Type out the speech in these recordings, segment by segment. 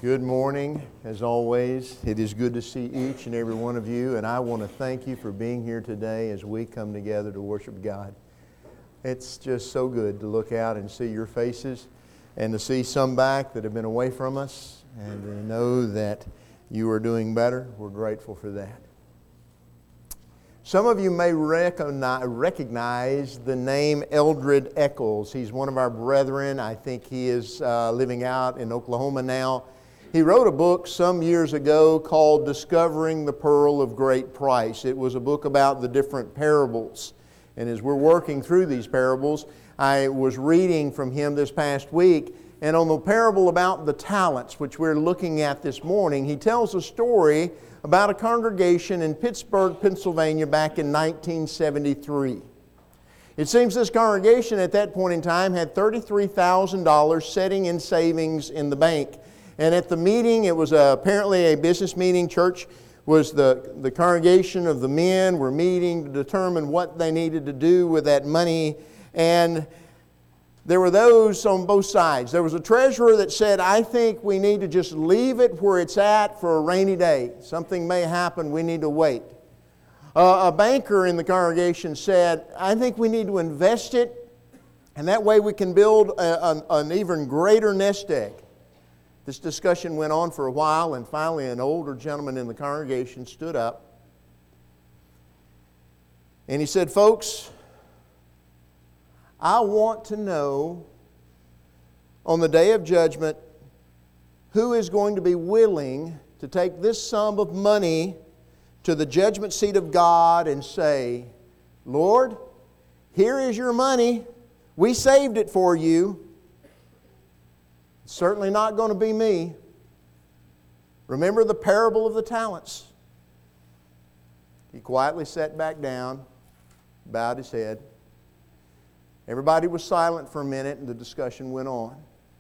Good morning, as always. It is good to see each and every one of you, and I want to thank you for being here today as we come together to worship God. It's just so good to look out and see your faces and to see some back that have been away from us and to know that you are doing better. We're grateful for that. Some of you may recognize the name Eldred Eccles. He's one of our brethren. I think he is living out in Oklahoma now. He wrote a book some years ago called Discovering the Pearl of Great Price. It was a book about the different parables. And as we're working through these parables, I was reading from him this past week, and on the parable about the talents, which we're looking at this morning, he tells a story about a congregation in Pittsburgh, Pennsylvania back in 1973. It seems this congregation at that point in time had $33,000 sitting in savings in the bank. And at the meeting, it was apparently a business meeting. Church was the congregation of the men were meeting to determine what they needed to do with that money. And there were those on both sides. There was a treasurer that said, I think we need to just leave it where it's at for a rainy day. Something may happen, we need to wait. A banker in the congregation said, I think we need to invest it, and that way we can build an even greater nest egg. This discussion went on for a while, and finally an older gentleman in the congregation stood up. And he said, folks, I want to know on the day of judgment who is going to be willing to take this sum of money to the judgment seat of God and say, Lord, here is your money. We saved it for you. It's certainly not going to be me. Remember the parable of the talents. He quietly sat back down, bowed his head. Everybody was silent for a minute, and the discussion went on.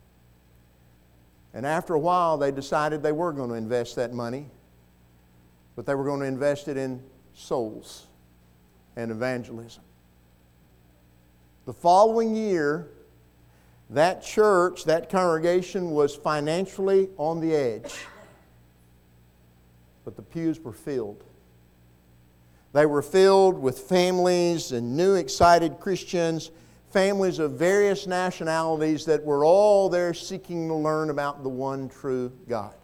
And after a while, they decided they were going to invest that money, but they were going to invest it in souls and evangelism. The following year, that church, that congregation was financially on the edge, but the pews were filled. They were filled with families and new excited Christians, families of various nationalities that were all there seeking to learn about the one true God.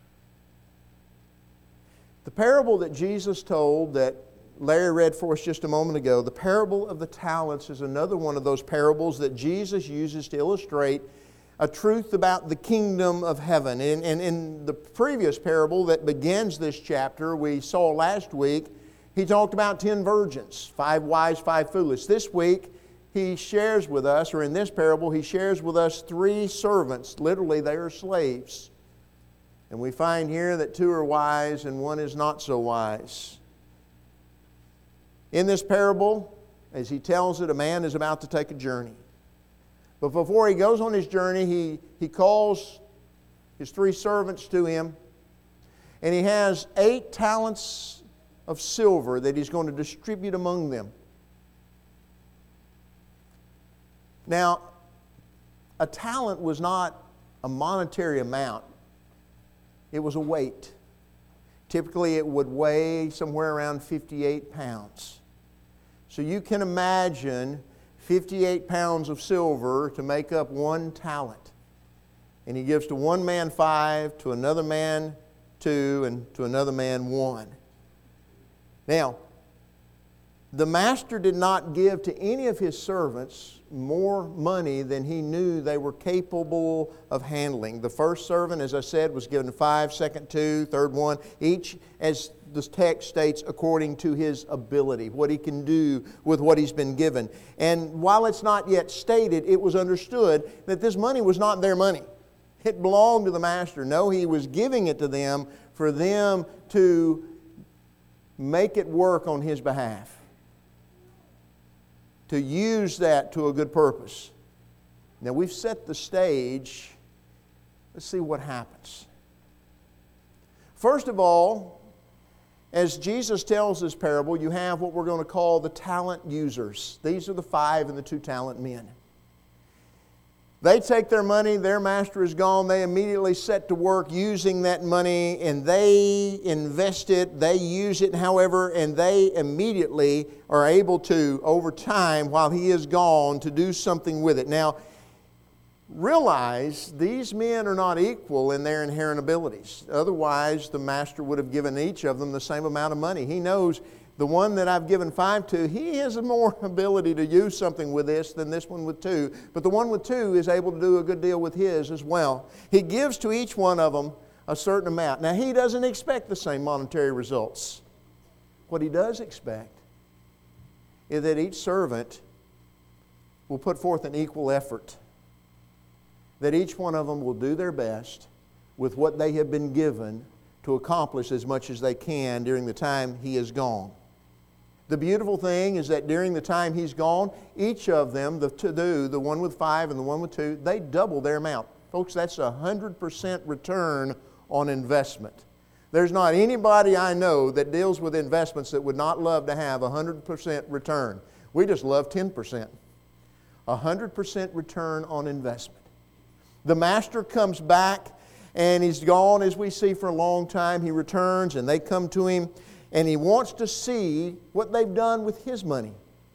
The parable that Jesus told that Larry read for us just a moment ago, the parable of the talents, is another one of those parables that Jesus uses to illustrate a truth about the kingdom of heaven. And in the previous parable that begins this chapter, we saw last week, he talked about 10 virgins, 5 wise, 5 foolish. This week, he shares with us, or in this parable, he shares with us 3 servants. Literally, they are slaves. And we find here that 2 are wise and 1 is not so wise. In this parable, as he tells it, a man is about to take a journey. But before he goes on his journey, he calls his 3 servants to him, and he has 8 talents of silver that he's going to distribute among them. Now, a talent was not a monetary amount. It was a weight. Typically, it would weigh somewhere around 58 pounds. So you can imagine 58 pounds of silver to make up 1 talent. And he gives to one man 5, to another man 2, and to another man 1. Now, the master did not give to any of his servants more money than he knew they were capable of handling. The first servant, as I said, was given 5, second 2, third 1, each, as the text states, according to his ability, what he can do with what he's been given. And while it's not yet stated, it was understood that this money was not their money. It belonged to the master. No, he was giving it to them for them to make it work on his behalf, to use that to a good purpose. Now we've set the stage. Let's see what happens. First of all, as Jesus tells this parable, you have what we're going to call the talent users. These are the 5 and the 2 talent men. They take their money, their master is gone, they immediately set to work using that money, and they invest it, they use it however, and they immediately are able to, over time, while he is gone, to do something with it. Now, realize these men are not equal in their inherent abilities. Otherwise, the master would have given each of them the same amount of money. He knows the one that I've given 5 to, he has more ability to use something with this than this one with 2. But the one with 2 is able to do a good deal with his as well. He gives to each one of them a certain amount. Now, he doesn't expect the same monetary results. What he does expect is that each servant will put forth an equal effort. That each one of them will do their best with what they have been given to accomplish as much as they can during the time he is gone. The beautiful thing is that during the time he's gone, each of them, the one with 5 and the one with 2, they double their amount. Folks, that's 100% return on investment. There's not anybody I know that deals with investments that would not love to have 100% return. We just love 10%. 100% return on investment. The master comes back and he's gone, as we see, for a long time. He returns and they come to him and he wants to see what they've done with his money.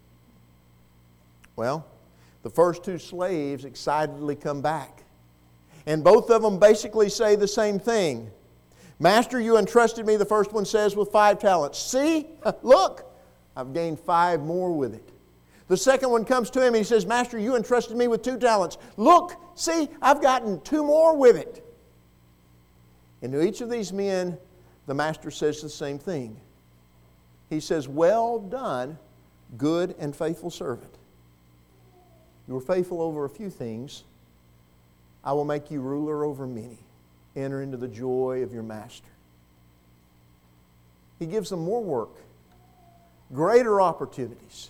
Well, the first 2 slaves excitedly come back. And both of them basically say the same thing. Master, you entrusted me, the first one says, with 5 talents. See, look, I've gained 5 more with it. The second one comes to him and he says, Master, you entrusted me with 2 talents. Look, see, I've gotten 2 more with it. And to each of these men, the master says the same thing. He says, well done, good and faithful servant. You were faithful over a few things. I will make you ruler over many. Enter into the joy of your master. He gives them more work, greater opportunities.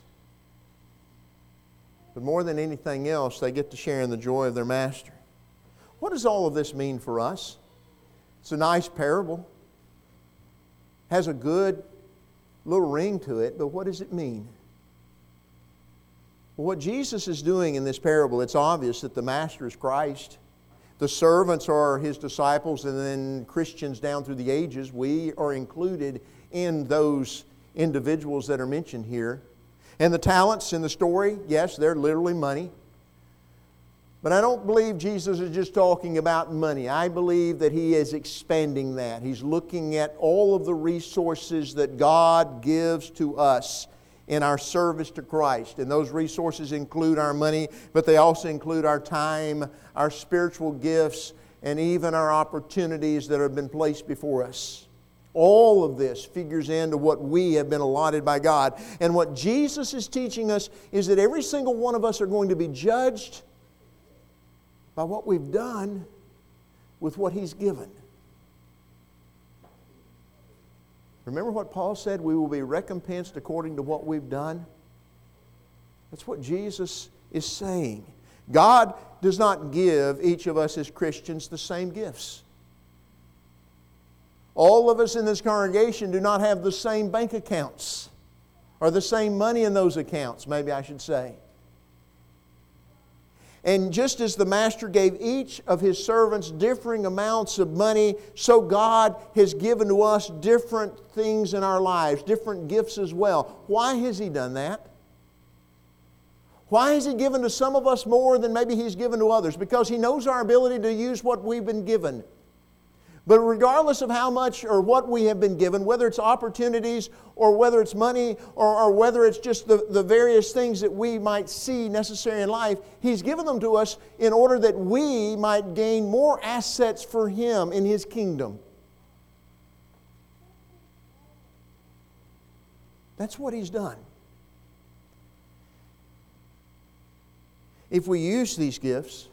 But more than anything else, they get to share in the joy of their master. What does all of this mean for us? It's a nice parable. Has a good little ring to it, but what does it mean? Well, what Jesus is doing in this parable, it's obvious that the master is Christ. The servants are His disciples, and then Christians down through the ages, we are included in those individuals that are mentioned here. And the talents in the story, yes, they're literally money. But I don't believe Jesus is just talking about money. I believe that He is expanding that. He's looking at all of the resources that God gives to us in our service to Christ. And those resources include our money, but they also include our time, our spiritual gifts, and even our opportunities that have been placed before us. All of this figures into what we have been allotted by God. And what Jesus is teaching us is that every single one of us are going to be judged by what we've done with what He's given. Remember what Paul said? We will be recompensed according to what we've done. That's what Jesus is saying. God does not give each of us as Christians the same gifts. All of us in this congregation do not have the same bank accounts or the same money in those accounts, maybe I should say. And just as the master gave each of his servants differing amounts of money, so God has given to us different things in our lives, different gifts as well. Why has He done that? Why has He given to some of us more than maybe He's given to others? Because He knows our ability to use what we've been given. But regardless of how much or what we have been given, whether it's opportunities or whether it's money or whether it's just the various things that we might see necessary in life, He's given them to us in order that we might gain more assets for Him in His kingdom. That's what He's done. If we use these gifts,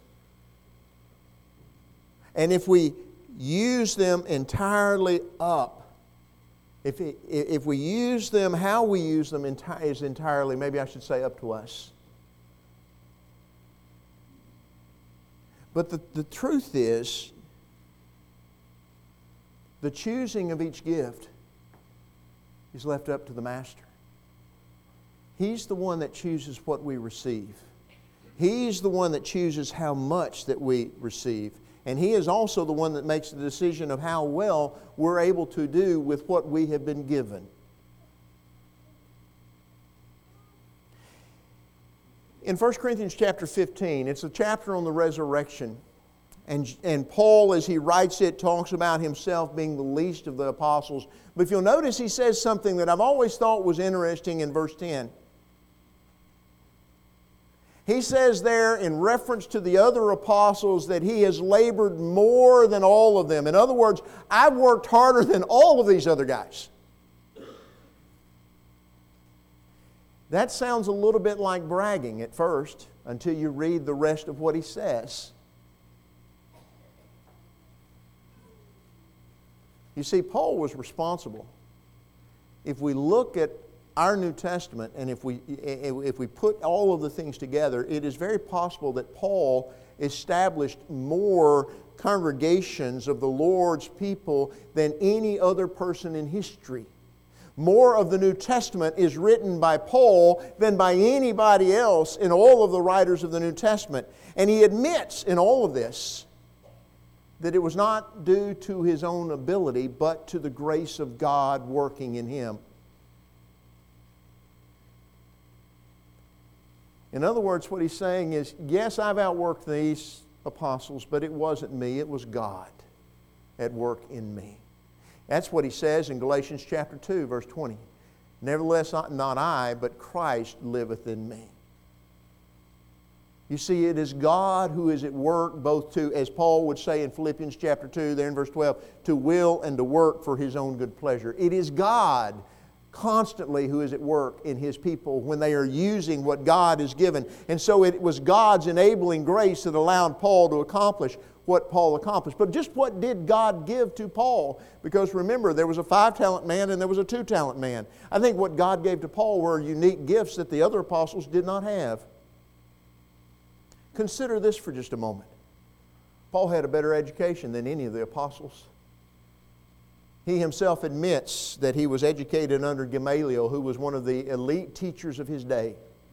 and if we use them entirely up. If we use them, how we use them is entirely, maybe I should say, up to us. But the truth is, the choosing of each gift is left up to the Master. He's the one that chooses what we receive. He's the one that chooses how much that we receive. And He is also the one that makes the decision of how well we're able to do with what we have been given. In 1 Corinthians chapter 15, it's a chapter on the resurrection. And Paul, as he writes it, talks about himself being the least of the apostles. But if you'll notice, he says something that I've always thought was interesting in verse 10. He says there, in reference to the other apostles, that he has labored more than all of them. In other words, I've worked harder than all of these other guys. That sounds a little bit like bragging at first, until you read the rest of what he says. You see, Paul was responsible. If we look at our New Testament, and if we put all of the things together, it is very possible that Paul established more congregations of the Lord's people than any other person in history. More of the New Testament is written by Paul than by anybody else in all of the writers of the New Testament. And he admits in all of this that it was not due to his own ability, but to the grace of God working in him. In other words, what he's saying is, yes, I've outworked these apostles, but it wasn't me, it was God at work in me. That's what he says in Galatians chapter 2, verse 20. Nevertheless, not I, but Christ liveth in me. You see, it is God who is at work both to, as Paul would say in Philippians chapter 2, there in verse 12, to will and to work for His own good pleasure. It is God constantly who is at work in His people when they are using what God has given. And so it was God's enabling grace that allowed Paul to accomplish what Paul accomplished. But just what did God give to Paul? Because remember, there was a 5-talent man and there was a 2-talent man. I think what God gave to Paul were unique gifts that the other apostles did not have. Consider this for just a moment. Paul had a better education than any of the apostles. He himself admits that he was educated under Gamaliel, who was one of the elite teachers of his day.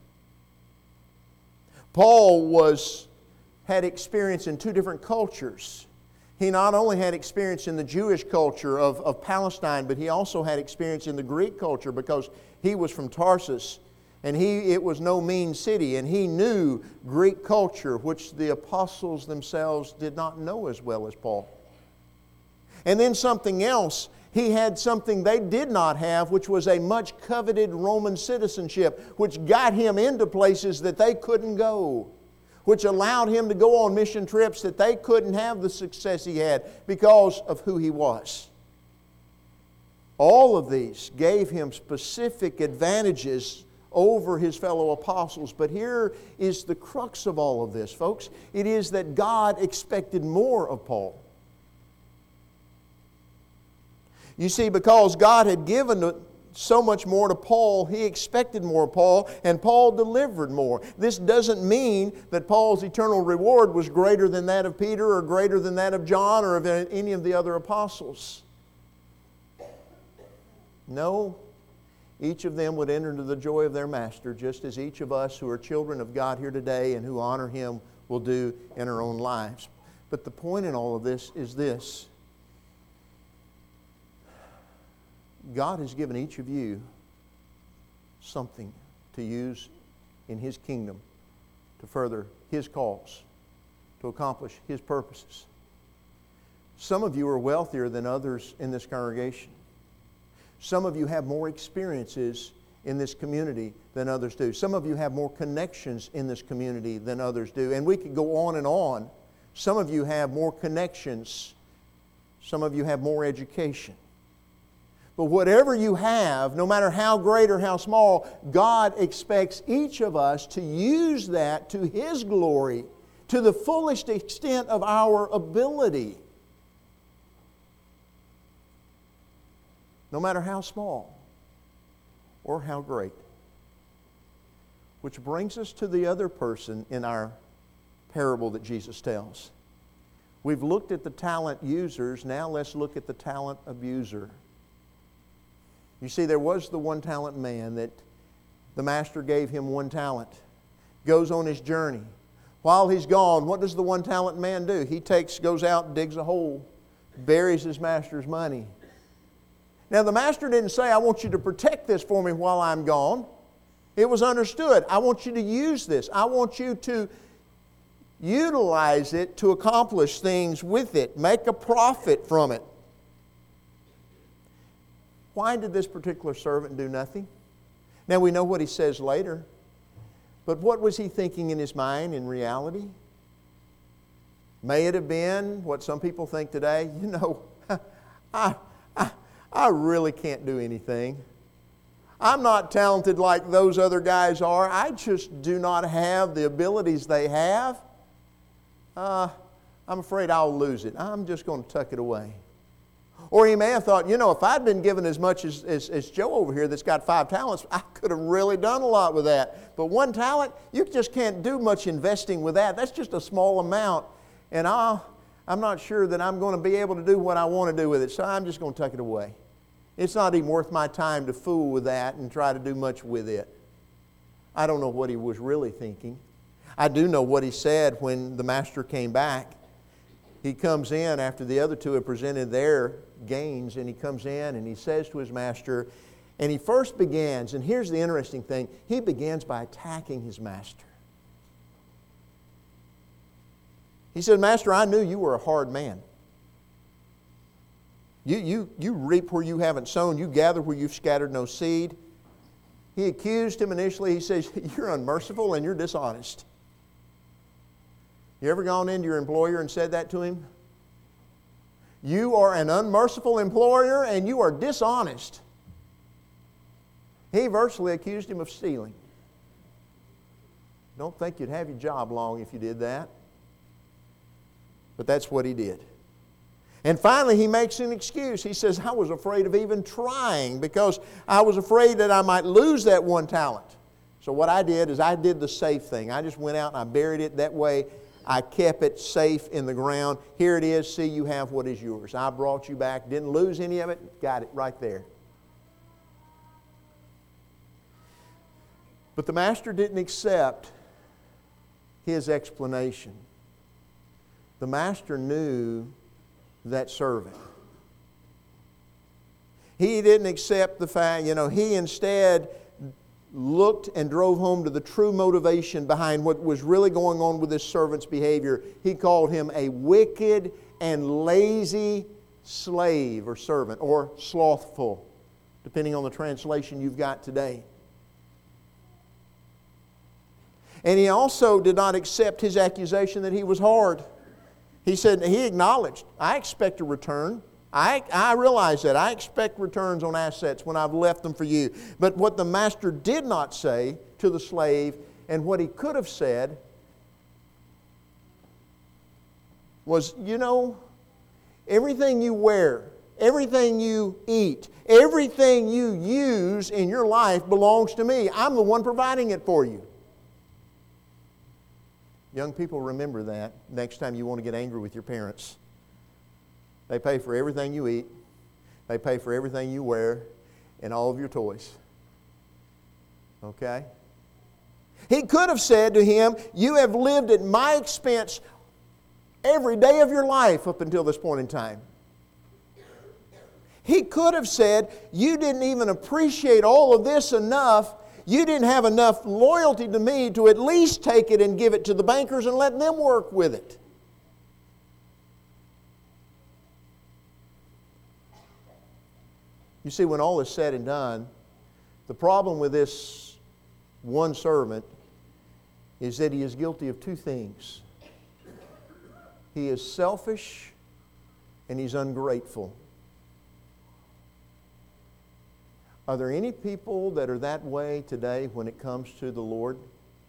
Paul had experience in 2 different cultures. He not only had experience in the Jewish culture of Palestine, but he also had experience in the Greek culture because he was from Tarsus. And it was no mean city, and he knew Greek culture, which the apostles themselves did not know as well as Paul. And then something else, he had something they did not have, which was a much coveted Roman citizenship, which got him into places that they couldn't go, which allowed him to go on mission trips that they couldn't have the success he had because of who he was. All of these gave him specific advantages over his fellow apostles. But here is the crux of all of this, folks. It is that God expected more of Paul. You see, because God had given so much more to Paul, he expected more of Paul, and Paul delivered more. This doesn't mean that Paul's eternal reward was greater than that of Peter or greater than that of John or of any of the other apostles. No. Each of them would enter into the joy of their master, just as each of us who are children of God here today and who honor Him will do in our own lives. But the point in all of this is this. God has given each of you something to use in His kingdom to further His cause, to accomplish His purposes. Some of you are wealthier than others in this congregation. Some of you have more experiences in this community than others do. Some of you have more connections in this community than others do. And we could go on and on. Some of you have more connections. Some of you have more education. But whatever you have, no matter how great or how small, God expects each of us to use that to His glory to the fullest extent of our ability. No matter how small or how great. Which brings us to the other person in our parable that Jesus tells. We've looked at the talent users, now let's look at the talent abuser. You see, there was the 1-talent man that the master gave him 1 talent. goes on his journey. While he's gone, what does the one talent man do? He goes out and digs a hole, buries his master's money. Now the master didn't say, I want you to protect this for me while I'm gone. It was understood. I want you to use this. I want you to utilize it to accomplish things with it. Make a profit from it. Why did this particular servant do nothing? Now we know what he says later. But what was he thinking in his mind in reality? May it have been what some people think today, I really can't do anything. I'm not talented like those other guys are. I just do not have the abilities they have. I'm afraid I'll lose it. I'm just going to tuck it away. Or he may have thought, if I'd been given as much as Joe over here that's got 5 talents, I could have really done a lot with that. But 1 talent, you just can't do much investing with that. That's just a small amount. And I'm not sure that I'm going to be able to do what I want to do with it, so I'm just going to tuck it away. It's not even worth my time to fool with that and try to do much with it. I don't know what he was really thinking. I do know what he said when the master came back. He comes in after the other 2 have presented their gains, and he comes in and he says to his master, and he first begins, and here's the interesting thing, he begins by attacking his master. He said, Master, I knew you were a hard man. You reap where you haven't sown, you gather where you've scattered no seed. He accused him initially. He says, you're unmerciful and you're dishonest. You ever gone into your employer and said that to him? You are an unmerciful employer and you are dishonest. He virtually accused him of stealing. Don't think you'd have your job long if you did that. But that's what he did. And finally he makes an excuse. He says, I was afraid of even trying because I was afraid that I might lose that 1 talent. So what I did is I did the safe thing. I just went out and I buried it that way. I kept it safe in the ground. Here it is. See, you have what is yours. I brought you back. Didn't lose any of it. Got it right there. But the master didn't accept his explanation. The master knew that servant. He didn't accept the fact, he instead looked and drove home to the true motivation behind what was really going on with this servant's behavior. He called him a wicked and lazy slave or servant, or slothful, depending on the translation you've got today. And he also did not accept his accusation that he was hard. He said, he acknowledged, I expect a return. I realize that. I expect returns on assets when I've left them for you. But what the master did not say to the slave, and what he could have said, was, everything you wear, everything you eat, everything you use in your life belongs to me. I'm the one providing it for you. Young people, remember that next time you want to get angry with your parents. They pay for everything you eat. They pay for everything you wear and all of your toys. Okay? He could have said to him, you have lived at my expense every day of your life up until this point in time. He could have said, you didn't even appreciate all of this enough. You didn't have enough loyalty to me to at least take it and give it to the bankers and let them work with it. You see, when all is said and done, the problem with this one servant is that he is guilty of 2 things. He is selfish and he's ungrateful. Are there any people that are that way today when it comes to the Lord?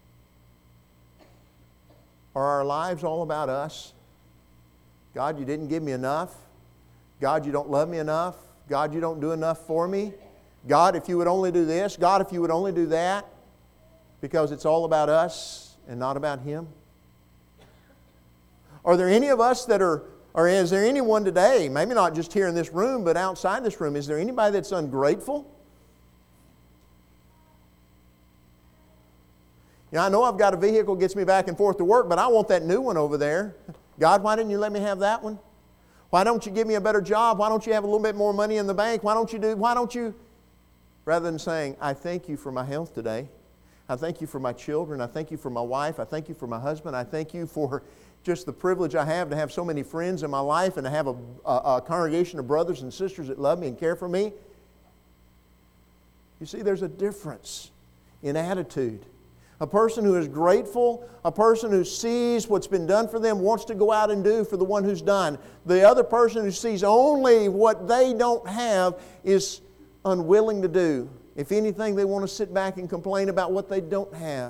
Are our lives all about us? God, you didn't give me enough. God, you don't love me enough. God, you don't do enough for me. God, if you would only do this. God, if you would only do that. Because it's all about us and not about Him. Are there any of us that are, or is there anyone today, maybe not just here in this room, but outside this room, is there anybody that's ungrateful? Now, I know I've got a vehicle that gets me back and forth to work, but I want that new one over there. God, why didn't you let me have that one? Why don't you give me a better job? Why don't you have a little bit more money in the bank? Why don't you? Rather than saying, I thank you for my health today. I thank you for my children. I thank you for my wife. I thank you for my husband. I thank you for just the privilege I have to have so many friends in my life and to have a congregation of brothers and sisters that love me and care for me. You see, there's a difference in attitude. A person who is grateful, a person who sees what's been done for them, wants to go out and do for the one who's done. The other person who sees only what they don't have is unwilling to do. If anything, they want to sit back and complain about what they don't have.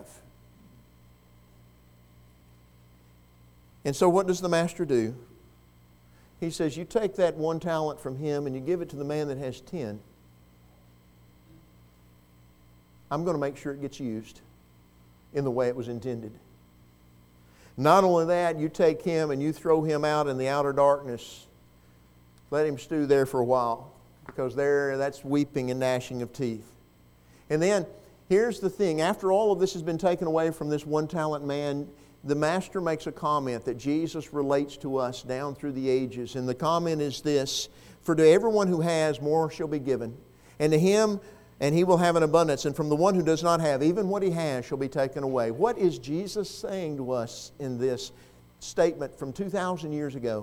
And so what does the master do? He says, you take that 1 talent from him and you give it to the man that has 10. I'm going to make sure it gets used in the way it was intended. Not only that, you take him and you throw him out in the outer darkness. Let him stew there for a while, because that's weeping and gnashing of teeth. And then, here's the thing. After all of this has been taken away from this 1 talent man, the master makes a comment that Jesus relates to us down through the ages. And the comment is this: for to everyone who has, more shall be given. And to him, and he will have an abundance. And from the one who does not have, even what he has shall be taken away. What is Jesus saying to us in this statement from 2,000 years ago?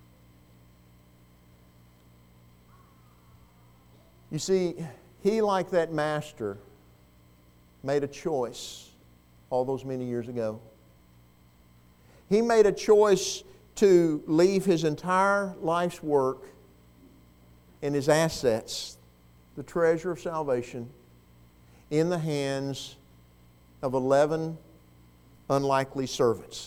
You see, he, like that master, made a choice all those many years ago. He made a choice to leave his entire life's work and his assets, the treasure of salvation, in the hands of 11 unlikely servants.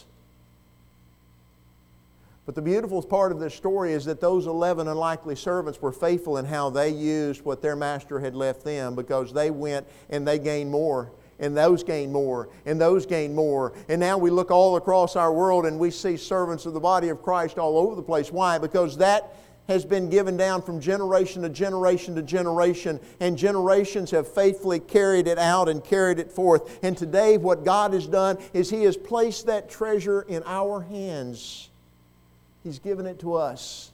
But the beautiful part of this story is that those 11 unlikely servants were faithful in how they used what their master had left them, because they went and they gained more, and those gained more, and those gained more. And now we look all across our world and we see servants of the body of Christ all over the place. Why? Because that has been given down from generation to generation to generation, and generations have faithfully carried it out and carried it forth. And today what God has done is He has placed that treasure in our hands. He's given it to us.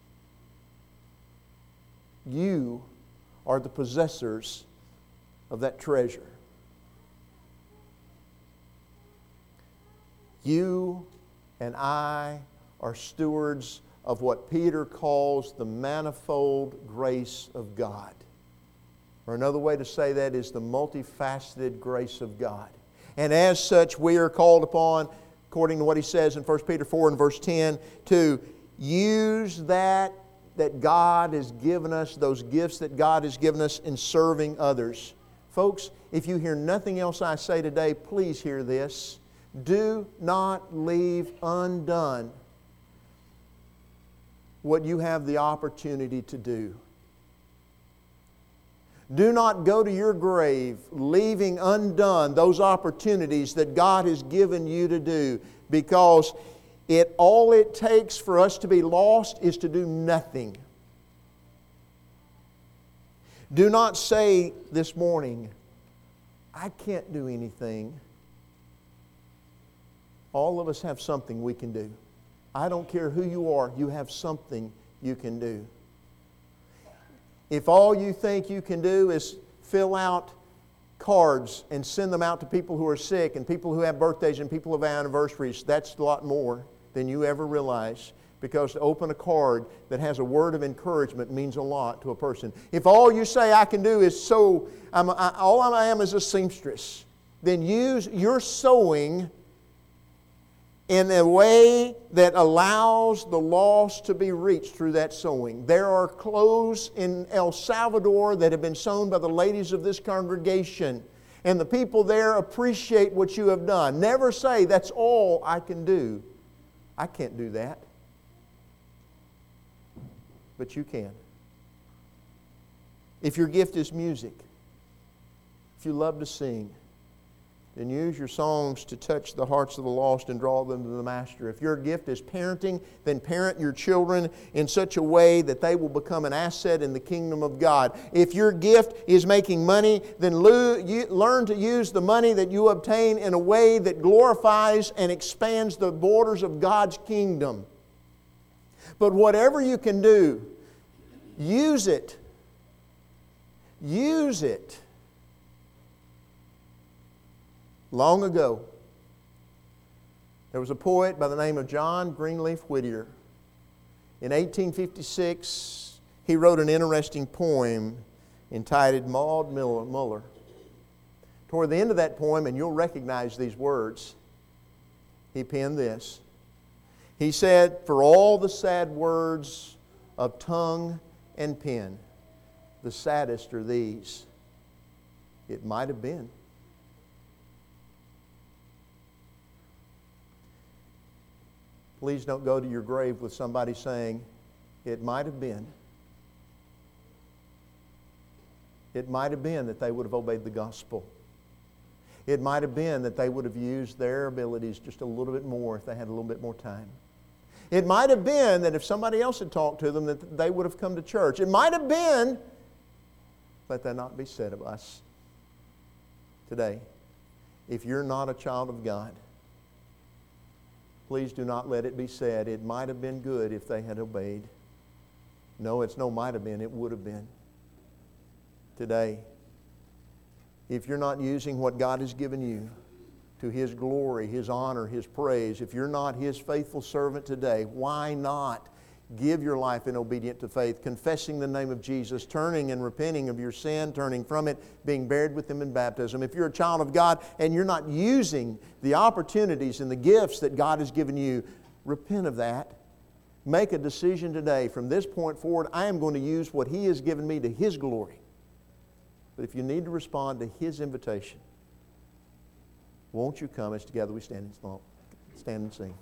You are the possessors of that treasure. You and I are stewards of what Peter calls the manifold grace of God. Or another way to say that is the multifaceted grace of God. And as such, we are called upon, according to what he says in 1 Peter 4 and verse 10, to use that God has given us, those gifts that God has given us in serving others. Folks, if you hear nothing else I say today, please hear this. Do not leave undone what you have the opportunity to do. Do not go to your grave leaving undone those opportunities that God has given you to do, because all it takes for us to be lost is to do nothing. Do not say this morning, I can't do anything. All of us have something we can do. I don't care who you are, you have something you can do. If all you think you can do is fill out cards and send them out to people who are sick and people who have birthdays and people who have anniversaries, that's a lot more than you ever realize. Because to open a card that has a word of encouragement means a lot to a person. If all you say I can do is sew, all I am is a seamstress, then use your sewing in a way that allows the lost to be reached through that sewing. There are clothes in El Salvador that have been sewn by the ladies of this congregation, and the people there appreciate what you have done. Never say, that's all I can do. I can't do that. But you can. If your gift is music, if you love to sing, then use your songs to touch the hearts of the lost and draw them to the Master. If your gift is parenting, then parent your children in such a way that they will become an asset in the kingdom of God. If your gift is making money, then learn to use the money that you obtain in a way that glorifies and expands the borders of God's kingdom. But whatever you can do, use it. Use it. Long ago, there was a poet by the name of John Greenleaf Whittier. In 1856, he wrote an interesting poem entitled Maud Muller. Toward the end of that poem, and you'll recognize these words, he penned this. He said, "For all the sad words of tongue and pen, the saddest are these. It might have been." Please don't go to your grave with somebody saying, "It might have been." It might have been that they would have obeyed the gospel. It might have been that they would have used their abilities just a little bit more if they had a little bit more time. It might have been that if somebody else had talked to them that they would have come to church. It might have been, let that not be said of us today. If you're not a child of God, please do not let it be said, "It might have been good if they had obeyed." No, it's no might have been, it would have been. Today, if you're not using what God has given you to His glory, His honor, His praise, if you're not His faithful servant today, why not give your life in obedience to faith, confessing the name of Jesus, turning and repenting of your sin, turning from it, being buried with Him in baptism. If you're a child of God and you're not using the opportunities and the gifts that God has given you, repent of that. Make a decision today. From this point forward, I am going to use what He has given me to His glory. But if you need to respond to His invitation, won't you come as together we stand and sing?